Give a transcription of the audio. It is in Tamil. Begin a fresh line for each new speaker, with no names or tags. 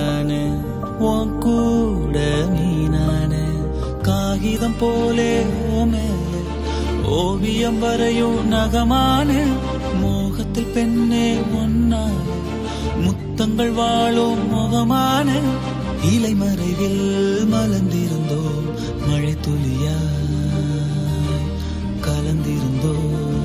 நானு உன் கூட நீ நானு காகிதம் போலே மேலே ஓவியம் வரையும் நகமான மோகத்தில் பெண்ணே ஒன்னான முத்தங்கள் வாழும் முகமான இலை மறைவில் மலர்ந்திருந்தோம் மழை துளியாய் கலந்திருந்தோம்